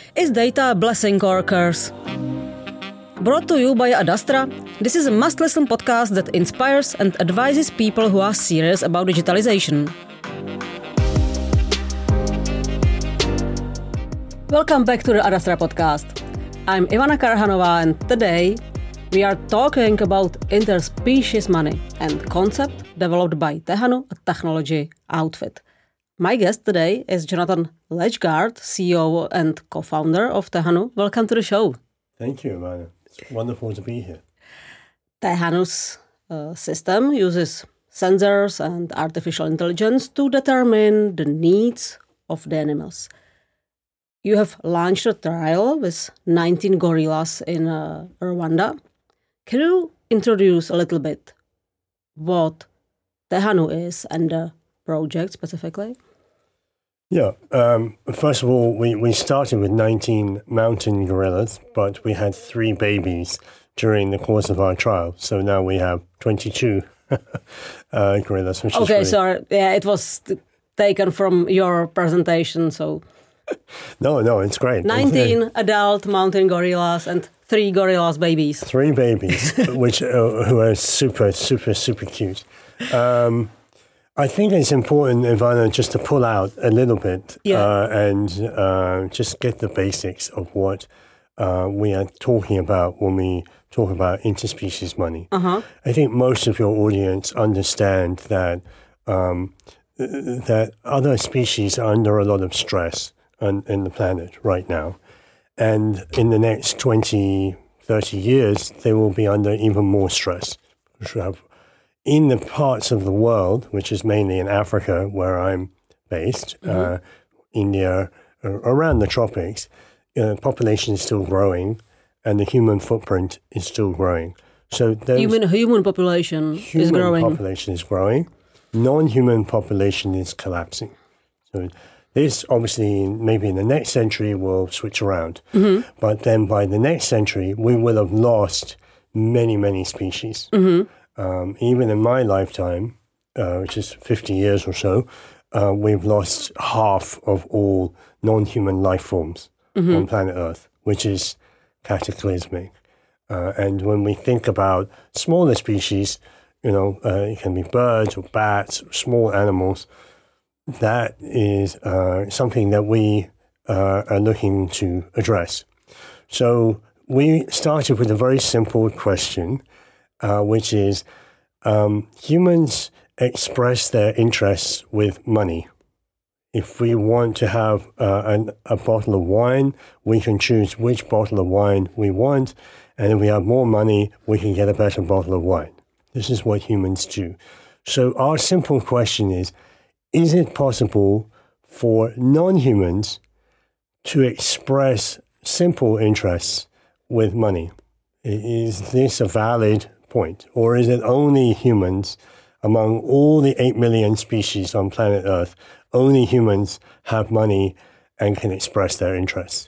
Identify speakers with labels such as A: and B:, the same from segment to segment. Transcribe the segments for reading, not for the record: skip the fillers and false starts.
A: Is data a blessing or a curse? Brought to you by Adastra, this is a must-listen podcast that inspires and advises people who are serious about digitalization. Welcome back to the Adastra podcast. I'm Ivana Karhanova, and today we are talking about interspecies money and concept developed by Tehanu, a technology outfit. My guest today is Jonathan Lechgaard, CEO and co-founder of Tehanu. Welcome to the show.
B: Thank you, Ivana. It's wonderful to be here.
A: Tehanu's system uses sensors and artificial intelligence to determine the needs of the animals. You have launched a trial with 19 gorillas in Rwanda. Can you introduce a little bit what Tehanu is and the project specifically?
B: Yeah. First of all, we started with 19 mountain gorillas, but we had 3 babies during the course of our trial. So now we have 22 gorillas, which is really...
A: sorry. Yeah, it was taken from your presentation, so...
B: No, it's great.
A: 19 adult mountain gorillas and 3 gorillas babies.
B: 3 babies, which who are super cute. I think it's important, Ivana, just to pull out a little bit and just get the basics of what we are talking about when we talk about interspecies money. I think most of your audience understand that that other species are under a lot of stress in the planet right now. And in the next 20, 30 years, they will be under even more stress. In the parts of the world, which is mainly in Africa, where I'm based, India, around the tropics, population is still growing and the human footprint is still growing. So
A: human population is growing.
B: Human population is growing. Non-human population is collapsing. So this, obviously, maybe in the next century will switch around. But then by the next century, we will have lost many species. Even in my lifetime, which is 50 years or so, we've lost half of all non-human life forms on planet Earth, which is cataclysmic. And when we think about smaller species, it can be birds or bats or small animals, that is something that we are looking to address. So we started with a very simple question, which is humans express their interests with money. If we want to have a bottle of wine, we can choose which bottle of wine we want, and if we have more money, we can get a better bottle of wine. This is what humans do. So our simple question is it possible for non-humans to express simple interests with money? Is this a valid point? Or is it only humans, among all the 8 million species on planet Earth, only humans have money and can express their interests?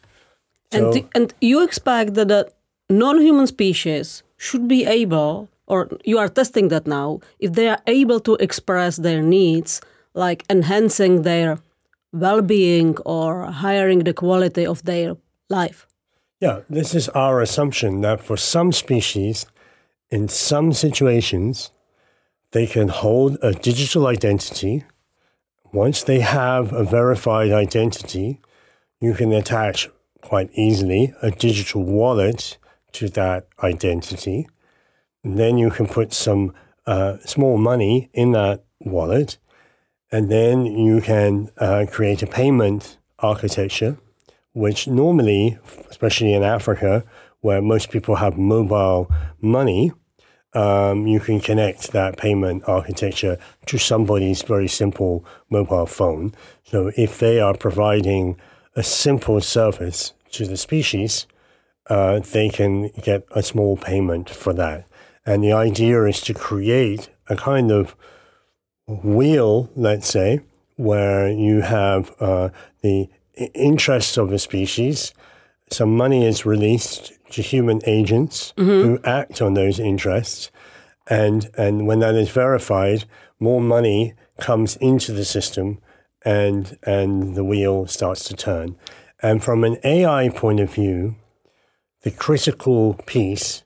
A: And you expect that the non-human species should be able, or you are testing that now, if they are able to express their needs, like enhancing their well-being or hiring the quality of their life.
B: Yeah, this is our assumption that for some species, in some situations, they can hold a digital identity. Once they have a verified identity, you can attach quite easily a digital wallet to that identity. And then you can put some small money in that wallet. And then you can create a payment architecture, which normally, especially in Africa, where most people have mobile money, you can connect that payment architecture to somebody's very simple mobile phone. So if they are providing a simple service to the species, they can get a small payment for that. And the idea is to create a kind of wheel, let's say, where you have the interests of a species, some money is released to human agents who act on those interests, and when that is verified, more money comes into the system, and the wheel starts to turn. And from an AI point of view, the critical piece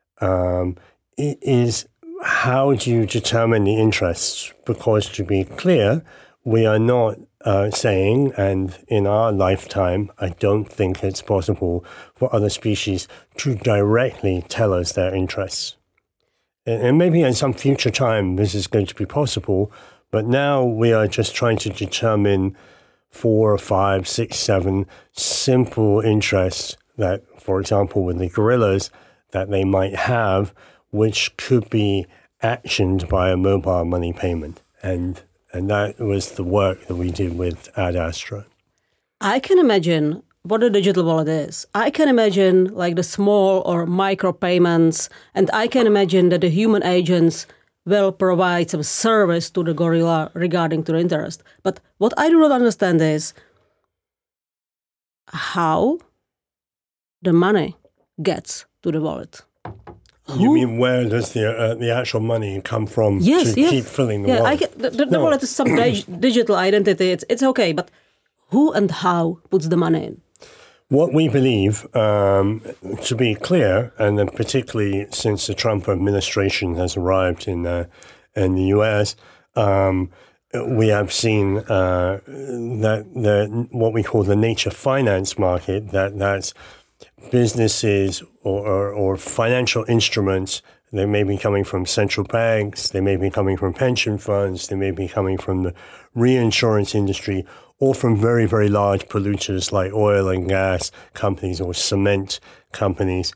B: is how do you determine the interests? Because to be clear, we are not saying, and in our lifetime, I don't think it's possible for other species to directly tell us their interests. And maybe in some future time, this is going to be possible, but now we are just trying to determine 4, 5, 6, 7 simple interests that, for example, with the gorillas, that they might have, which could be actioned by a mobile money payment. And that was the work that we did with Ad Astra.
A: I can imagine what a digital wallet is. I can imagine like the small or micro payments, and I can imagine that the human agents will provide some service to the gorilla regarding to the interest. But what I do not understand is how the money gets to the wallet.
B: You mean where does the actual money come from to keep filling the wallet?
A: The wallet is some digital identity. It's okay, but who and how puts the money in?
B: What we believe, to be clear, and then particularly since the Trump administration has arrived in the U.S., we have seen that what we call the nature finance market, that's businesses or financial instruments. They may be coming from central banks, they may be coming from pension funds, they may be coming from the reinsurance industry, or from very, very large polluters like oil and gas companies or cement companies.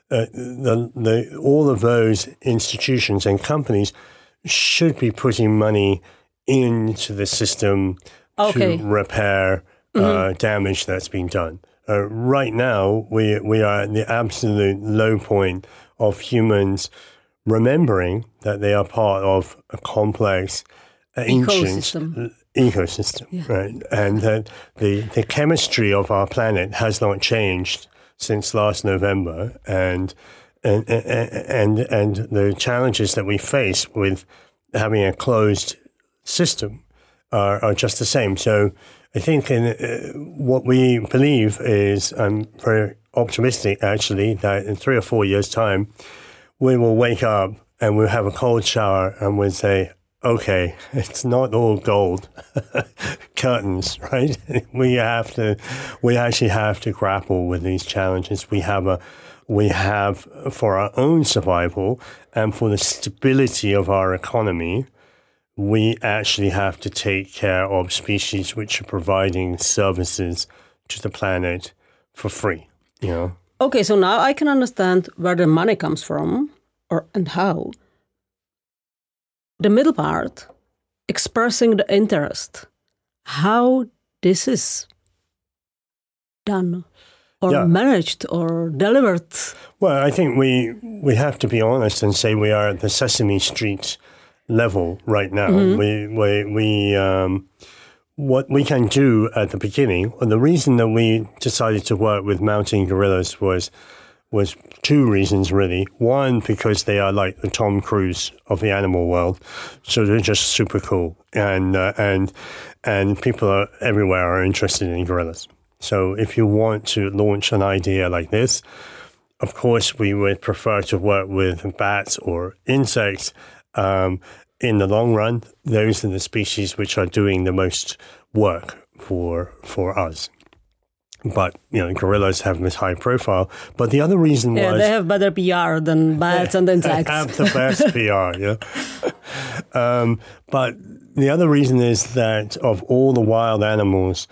B: All of those institutions and companies should be putting money into the system to repair damage that's been done. Right now, we are at the absolute low point of humans remembering that they are part of a complex, ancient ecosystem, right? And that the chemistry of our planet has not changed since last November, and the challenges that we face with having a closed system are just the same. So I think what we believe is, I'm very optimistic actually, that in 3 or 4 years' time, we will wake up and we'll have a cold shower and we'll say, okay, it's not all gold curtains, right? We actually have to grapple with these challenges. We have for our own survival and for the stability of our economy, we actually have to take care of species which are providing services to the planet for free, you know?
A: Okay, so now I can understand where the money comes from and how. The middle part, expressing the interest, how this is done or managed or delivered.
B: Well, I think we have to be honest and say we are at the Sesame Street level right now. What we can do at the beginning, and the reason that we decided to work with mountain gorillas was 2 reasons really. One, because they are like the Tom Cruise of the animal world, so they're just super cool, and people everywhere are interested in gorillas. So if you want to launch an idea like this, of course we would prefer to work with bats or insects. In the long run, those are the species which are doing the most work for us. But, you know, gorillas have this high profile. But the other reason was...
A: they have better PR than bats and insects.
B: They have the best PR, but the other reason is that of all the wild animals,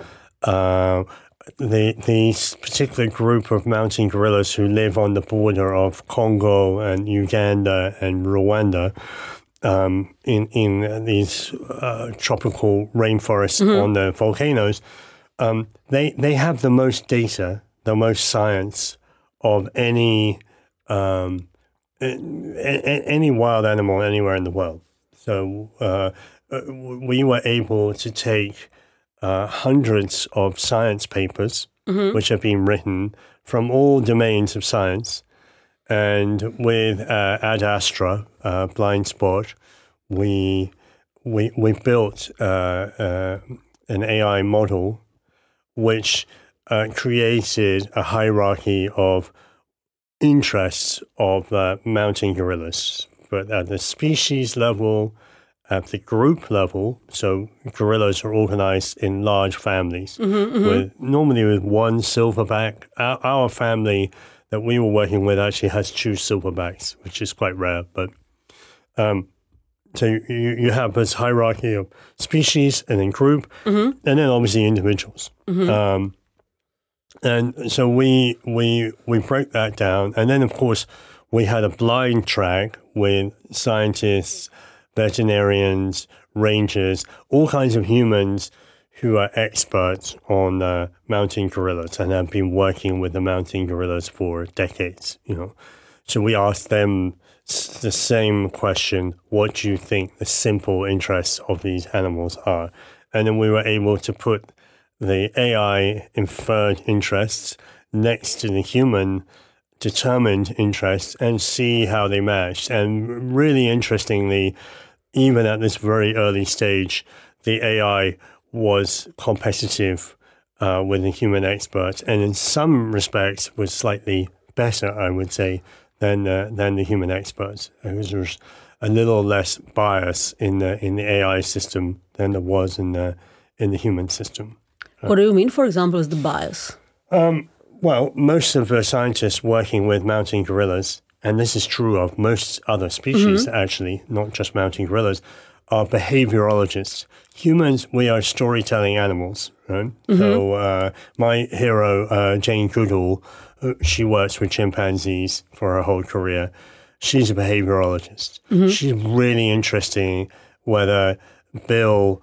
B: these particular group of mountain gorillas who live on the border of Congo and Uganda and Rwanda, in these tropical rainforests on the volcanoes, they have the most data, the most science of any wild animal anywhere in the world. So we were able to take hundreds of science papers which have been written from all domains of science, and with Ad Astra, Blind Spot, we built an AI model which created a hierarchy of interests of mountain gorillas, but at the species level, at the group level, so gorillas are organized in large families, normally with one silverback. Our family that we were working with actually has 2 silverbacks, which is quite rare. But so you have this hierarchy of species and then group, and then obviously individuals. And so we broke that down, and then of course we had a blind track with scientists, veterinarians, rangers, all kinds of humans who are experts on mountain gorillas and have been working with the mountain gorillas for decades. So we asked them the same question: what do you think the simple interests of these animals are? And then we were able to put the AI inferred interests next to the human determined interests and see how they matched. And really interestingly, even at this very early stage, the AI was competitive with the human experts, and in some respects was slightly better, I would say, than the human experts. There's a little less bias in the AI system than there was in the human system.
A: What do you mean, for example, is the bias?
B: Well, most of the scientists working with mountain gorillas, and this is true of most other species actually, not just mountain gorillas, are behaviorologists. Humans, we are storytelling animals, right? So my hero, Jane Goodall, she works with chimpanzees for her whole career. She's a behaviorologist. She's really interested whether Bill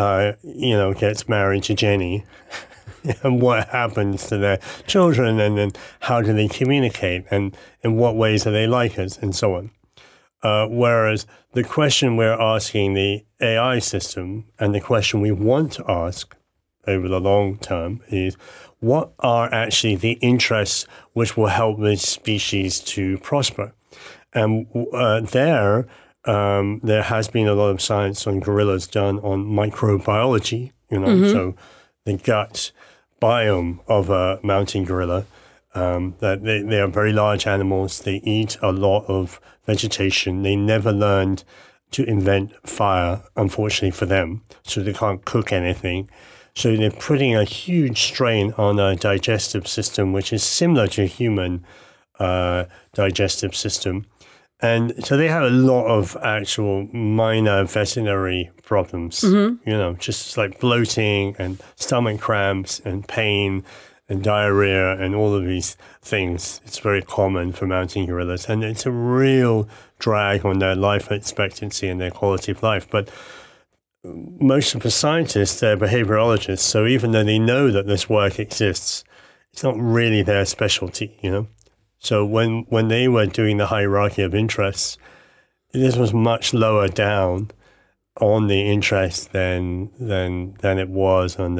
B: gets married to Jenny and what happens to their children, and then how do they communicate, and in what ways are they like us, and so on. Whereas the question we're asking the AI system, and the question we want to ask over the long term, is what are actually the interests which will help this species to prosper? And there has been a lot of science on gorillas done on microbiology, so the gut biome of a mountain gorilla, that they are very large animals. They eat a lot of vegetation. They never learned to invent fire, unfortunately for them, so they can't cook anything. So they're putting a huge strain on a digestive system, which is similar to a human digestive system. And so they have a lot of actual minor veterinary problems, just like bloating and stomach cramps and pain and diarrhea and all of these things. It's very common for mountain gorillas, and it's a real drag on their life expectancy and their quality of life. But most of the scientists, they're behaviorologists, so even though they know that this work exists, it's not really their specialty, So when they were doing the hierarchy of interests, this was much lower down on the interest than it was on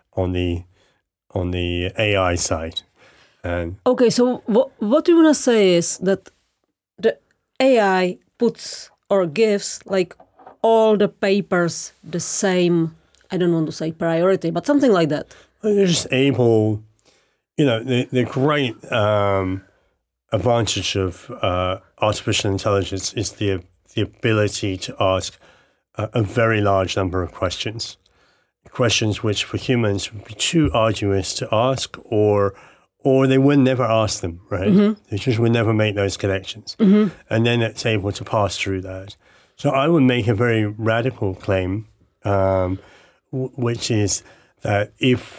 B: the AI side. And
A: okay, so what you want to say is that the AI puts or gives like all the papers the same, I don't want to say priority, but something like that.
B: Well, they're just able, the great advantage of artificial intelligence is the ability to ask a very large number of questions which for humans would be too arduous to ask, or they would never ask them, right? They just would never make those connections. And then it's able to pass through that. So I would make a very radical claim, which is that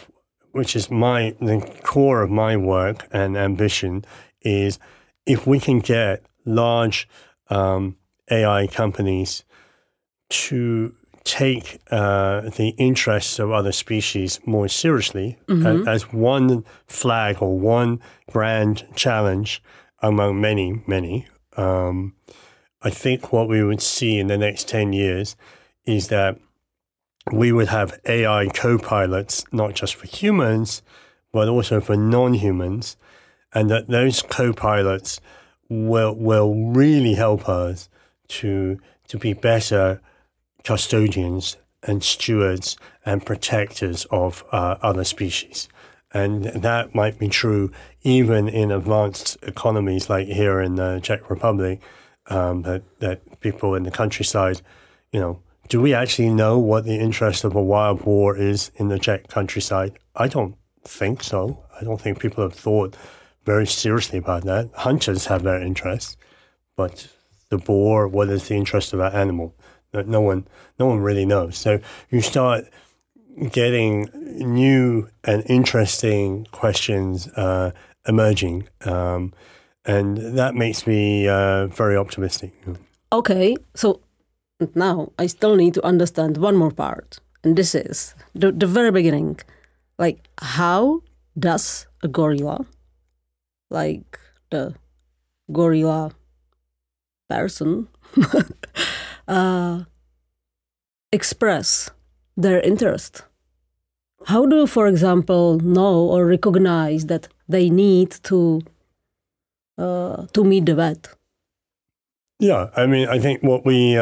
B: the core of my work and ambition is, if we can get large AI companies to take the interests of other species more seriously as one flag or one grand challenge among many, many, I think what we would see in the next 10 years is that we would have AI co-pilots, not just for humans, but also for non-humans, and that those co-pilots will really help us to be better custodians and stewards and protectors of other species. And that might be true even in advanced economies like here in the Czech Republic, that people in the countryside, do we actually know what the interest of a wild boar is in the Czech countryside? I don't think so. I don't think people have thought very seriously about that. Hunters have their interest, but the boar, what is the interest of that animal? No one really knows. So you start getting new and interesting questions emerging, and that makes me very optimistic.
A: Okay, so now I still need to understand one more part, and this is the very beginning. Like, how does a gorilla, like the gorilla person, express their interest? How do you, for example, know or recognize that they need to meet the vet?
B: Yeah, I mean, I think what we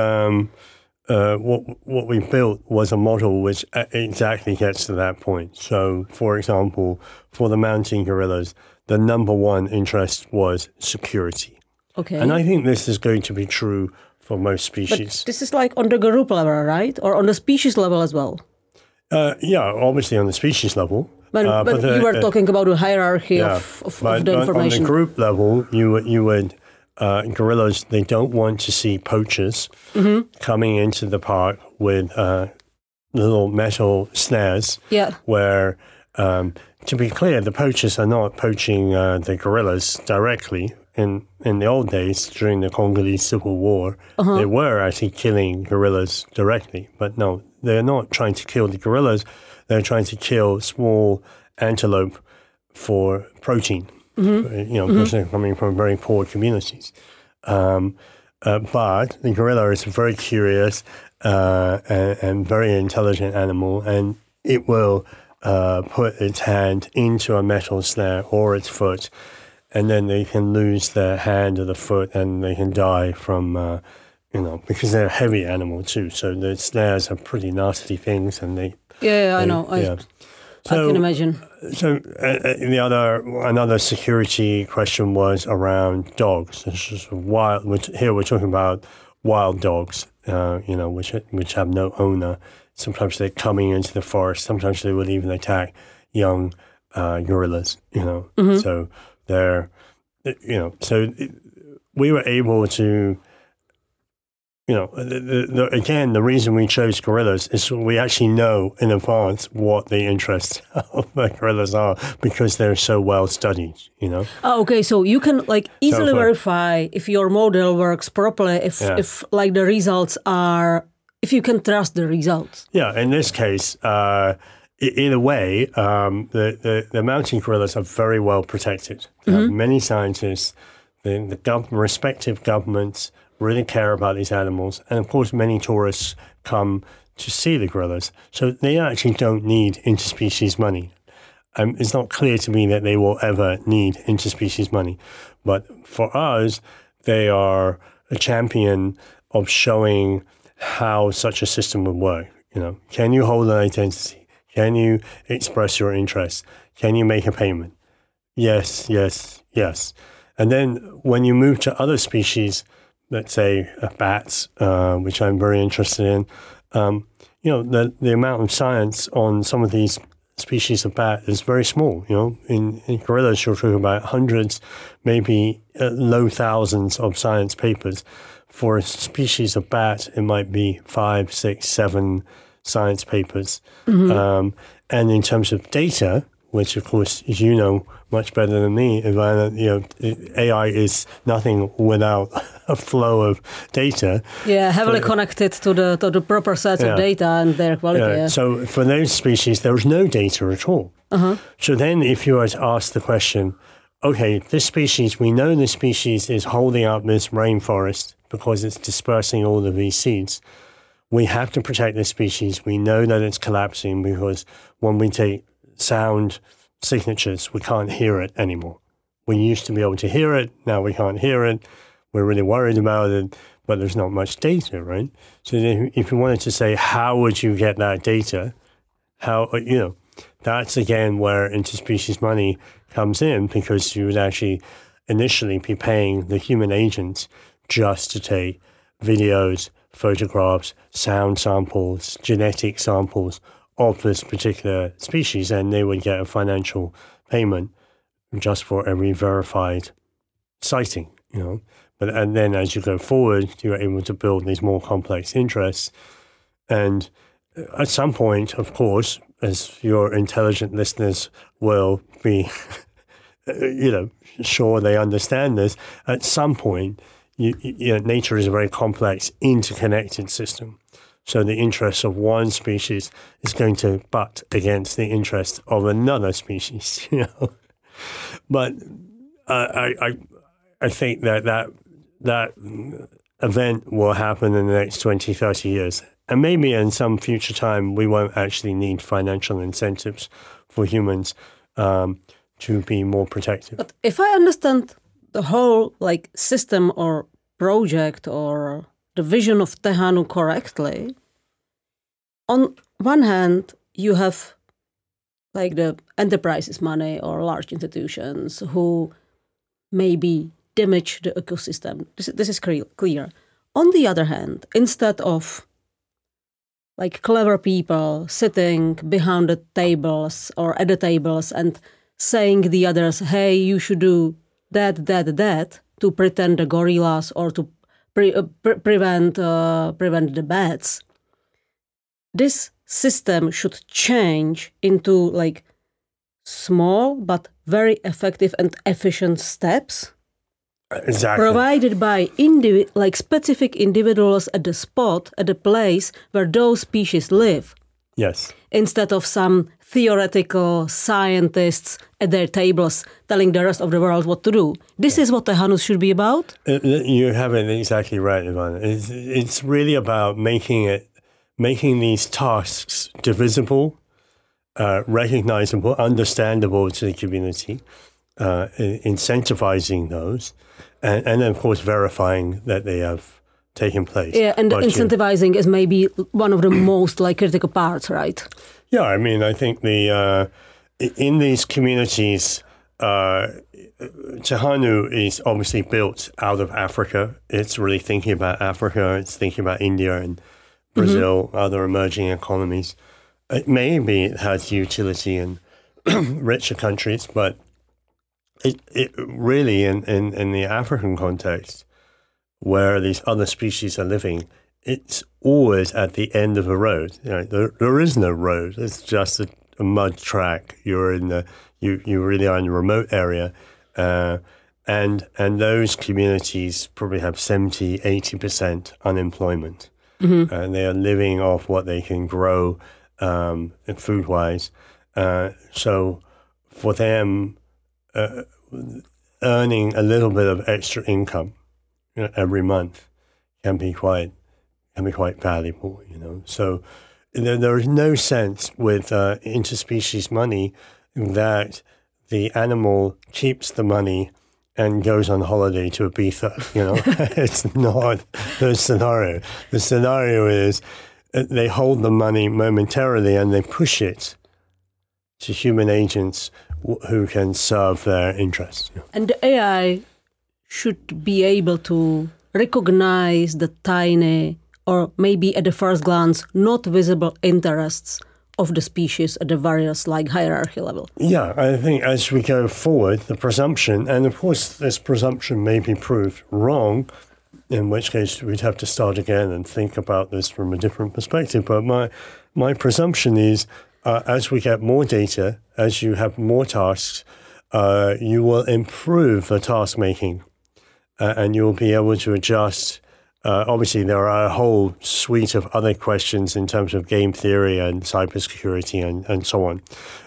B: built was a model which exactly gets to that point. So, for example, for the mountain gorillas, the number one interest was security.
A: Okay.
B: And I think this is going to be true for most species.
A: But this is like on the group level, right? Or on the species level as well?
B: Yeah, obviously on the species level.
A: But you were talking about a hierarchy of the information.
B: On the group level, you would gorillas, they don't want to see poachers coming into the park with little metal snares.
A: Yeah.
B: Where, to be clear, the poachers are not poaching the gorillas directly. In the old days, during the Congolese Civil War, they were actually killing gorillas directly. But no, they're not trying to kill the gorillas. They're trying to kill small antelope for protein. Because they're coming from very poor communities. But the gorilla is a very curious and very intelligent animal, and it will put its hand into a metal snare or its foot, and then they can lose their hand or the foot, and they can die from, because they're a heavy animal too. So the snares are pretty nasty things, and they.
A: Yeah, I know. I can imagine.
B: So another security question was around dogs. This is here we're talking about wild dogs, which have no owner. Sometimes they're coming into the forest. Sometimes they would even attack young gorillas. So they're, so we were able to. Again, the reason we chose gorillas is we actually know in advance what the interests of the gorillas are because they're so well studied,
A: Oh, okay, so you can easily verify if your model works properly, if the results are, if you can trust the results. Yeah,
B: in this case, in a way, the mountain gorillas are very well protected. Many scientists, the respective governments, really care about these animals. And of course, many tourists come to see the gorillas. So they actually don't need interspecies money. It's not clear to me that they will ever need interspecies money. But for us, they are a champion of showing how such a system would work. Can you hold an identity? Can you express your interest? Can you make a payment? Yes, yes, yes. And then when you move to other species, let's say bats, which I'm very interested in, the amount of science on some of these species of bat is very small. In gorillas, you're talking about hundreds, maybe low thousands of science papers. For a species of bat, it might be 5, 6, 7 science papers. And in terms of data, which of course, as you know much better than me, Ivana, AI is nothing without a flow of data. Yeah,
A: heavily connected to the proper sets of data and their quality. Yeah.
B: So for those species, there's no data at all. So then if you were to ask the question, okay, this species, we know this species is holding up this rainforest because it's dispersing all of these seeds. We have to protect this species. We know that it's collapsing because when we take sound signatures, we can't hear it anymore. We used to be able to hear it, now we can't hear it. We're really worried about it, but there's not much data, right? So if you wanted to say, how would you get that data? How, that's again where interspecies money comes in, because you would actually initially be paying the human agents just to take videos, photographs, sound samples, genetic samples of this particular species, and they would get a financial payment just for every verified sighting, and then as you go forward, you're able to build these more complex interests. And at some point, of course, as your intelligent listeners will be, sure they understand this, at some point, nature is a very complex, interconnected system. So the interest of one species is going to butt against the interest of another species, But I think that event will happen in the next 20, 30 years. And maybe in some future time, we won't actually need financial incentives for humans to be more protective.
A: But if I understand the whole system or project or the vision of Tehanu correctly, on one hand, you have the enterprises money or large institutions who maybe damage the ecosystem. This is clear. On the other hand, instead of clever people sitting behind the tables or at the tables and saying the others, hey, you should do that, to pretend the gorillas or to prevent the bats, this system should change into small but very effective and efficient steps.
B: Exactly.
A: Provided by specific individuals at the place where those species live.
B: Yes.
A: Instead of some theoretical scientists at their tables telling the rest of the world what to do. This is what Tehanus should be about.
B: You have it exactly right, Ivan. It's really about making these tasks divisible, recognizable, understandable to the community, incentivizing those, and then, of course, verifying that they have taken place.
A: Yeah, and incentivizing is maybe one of the most critical parts, right?
B: Yeah, I mean, I think in these communities, Tehanu is obviously built out of Africa. It's really thinking about Africa. It's thinking about India and Brazil, other emerging economies. Maybe it has utility in richer countries, but it really, in the African context, where these other species are living, it's always at the end of a road. There is no road. It's just a mud track. You really are in a remote area, and those communities probably have 70, 80% unemployment. Mm-hmm. And they are living off what they can grow food-wise. So for them, earning a little bit of extra income every month can be quite valuable. So there is no sense with interspecies money that the animal keeps the money and goes on holiday to Ibiza. It's not the scenario. The scenario is they hold the money momentarily and they push it to human agents who can serve their interests.
A: And the AI should be able to recognize the tiny, or maybe at the first glance, not visible interests of the species at the various hierarchy level.
B: Yeah, I think as we go forward, the presumption, and of course this presumption may be proved wrong, in which case we'd have to start again and think about this from a different perspective. But my presumption is as we get more data, as you have more tasks, you will improve the task making and you'll be able to adjust. Obviously, there are a whole suite of other questions in terms of game theory and cybersecurity and so on.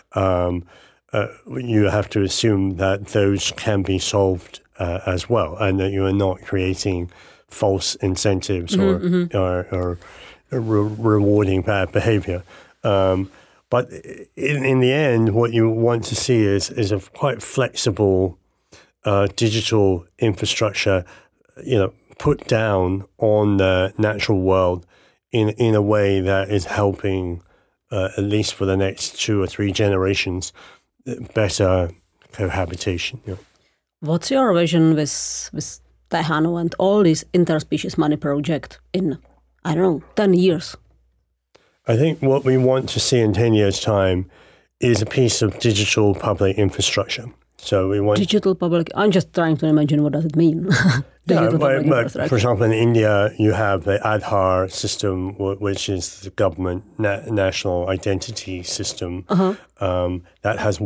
B: You have to assume that those can be solved as well, and that you are not creating false incentives or rewarding bad behavior. But in the end, what you want to see is a quite flexible digital infrastructure, put down on the natural world in a way that is helping at least for the next 2 or 3 generations, better cohabitation. You know.
A: What's your vision with Teihanu and all these interspecies money project in, 10 years?
B: I think what we want to see in 10 years' time is a piece of digital public infrastructure. So we want
A: digital public. I'm just trying to imagine what does it mean.
B: For example, in India, you have the Aadhaar system, which is the government national identity system that has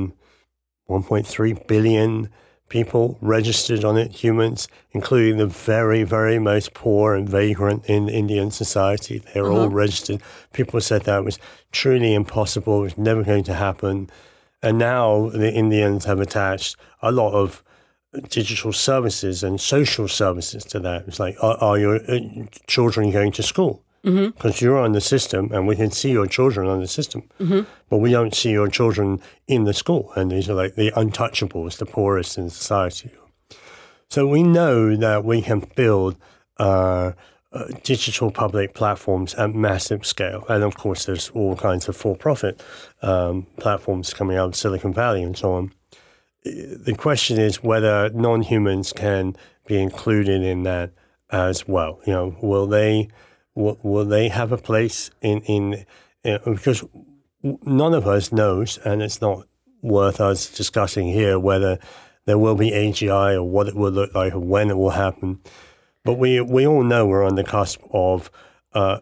B: 1.3 billion people registered on it, humans, including the very, very most poor and vagrant in Indian society. They're all registered. People said that was truly impossible. It was never going to happen. And now the Indians have attached a lot of digital services and social services to that. It's like, are your children going to school? Because you're on the system and we can see your children on the system, but we don't see your children in the school. And these are like the untouchables, the poorest in society. So we know that we can build digital public platforms at massive scale. And of course, there's all kinds of for-profit platforms coming out of Silicon Valley and so on. The question is whether non-humans can be included in that as well. You know, will they have a place in because none of us knows, and it's not worth us discussing here whether there will be AGI or what it will look like or when it will happen. But we all know we're on the cusp of a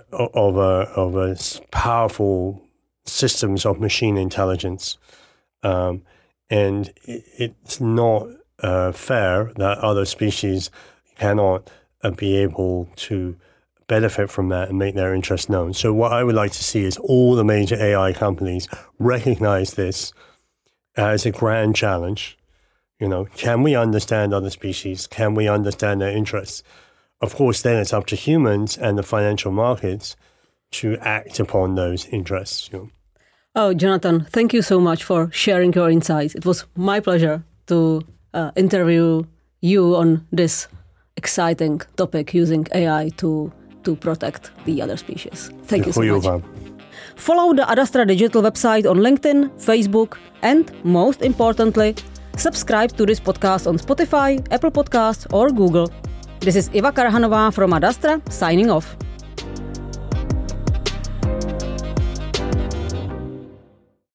B: powerful systems of machine intelligence, and it's not fair that other species cannot be able to benefit from that and make their interests known. So what I would like to see is all the major AI companies recognize this as a grand challenge. You know, can we understand other species? Can we understand their interests? Of course, then it's up to humans and the financial markets to act upon those interests. You know.
A: Oh, Jonathan, thank you so much for sharing your insights. It was my pleasure to interview you on this exciting topic using AI to protect the other species. Thank you so much. Follow the Adastra Digital website on LinkedIn, Facebook, and most importantly, subscribe to this podcast on Spotify, Apple Podcasts, or Google. This is Iva Karhanová from Adastra, signing off.